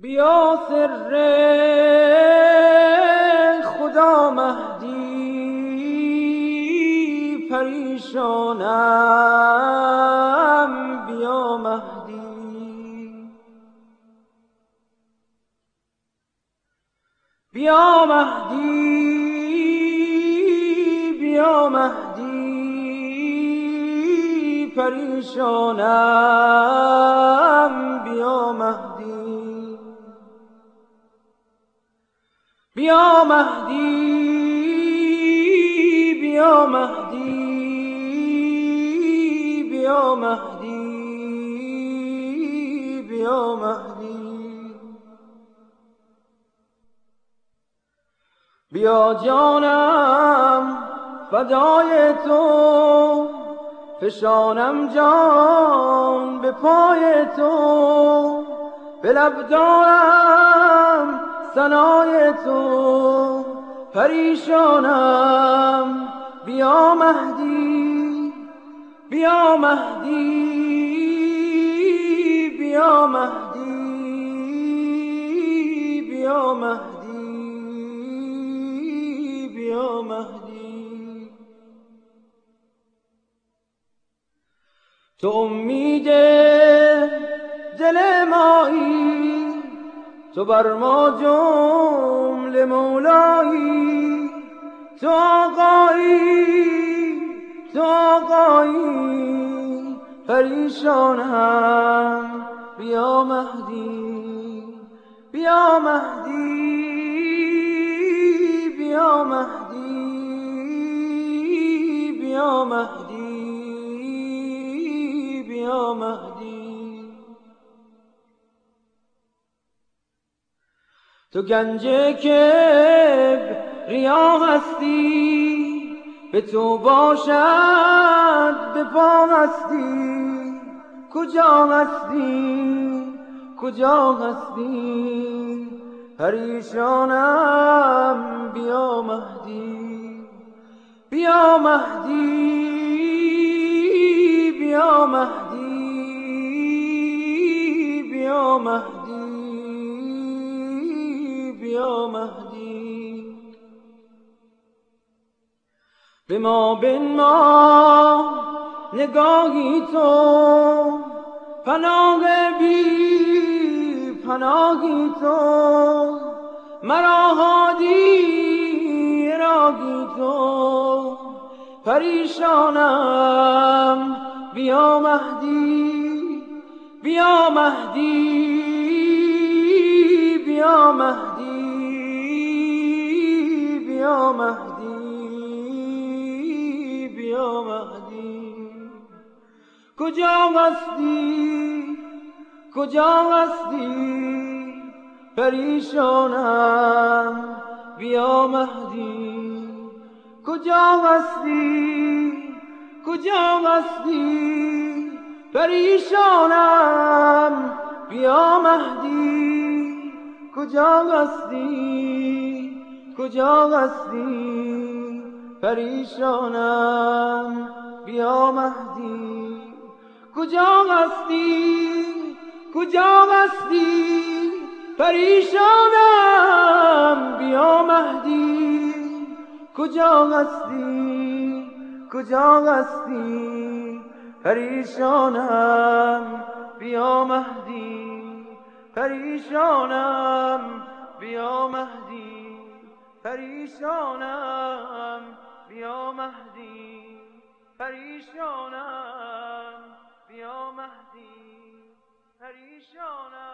بیا سر خدا مهدی، پریشانم بیا مهدی. بیا مهدی، بیا مهدی، پریشانم بیا مهدی. بیا مهدی، بیا مهدی، بیا مهدی، بیا مهدی. بیا جانم فدای تو، فشانم جان به پای تو، به لب دارم ثنای تو، پریشانم بیا مهدی. بیا مهدی، بیا مهدی، بیا مهدی، بیا مهدی. تو امید دل مایی، تو بر ما جمله مولایی، تو آقایی، تو آقایی، پریشانم بیا مهدی. بیا مهدی، بیا مهدی، بیا مهدی، بیا مهدی. تو گنج کبریا هستی، به تو باشد به پا هستی. کجا هستی، کجا هستی، پریشانم بیا مهدی. بیا مهدی، بیا مهدی، بیا مهدی، بیا مهدی. به ما بنما نگاهی تو، پناه بی پناهی تو، مرا هادی راهی تو، پریشانم بیا مهدی. بیا مهدی، بیا مهدی، بیا مهدی، بیا مهدی. کجا هستی، کجا هستی، پریشانم بیا مهدی. کجا هستی، کجا هستی، پریشانم بیا مهدی. کجا هستی، کجا هستی، پریشانم بیا مهدی. کجا هستی، کجا هستی، پریشانم بیا مهدی. کجا هستی، کجا هستی، پریشانم بیا مهدی. پریشانم بیا مهدی، پریشانم بیا مهدی، پریشانم بیا مهدی، پریشانم.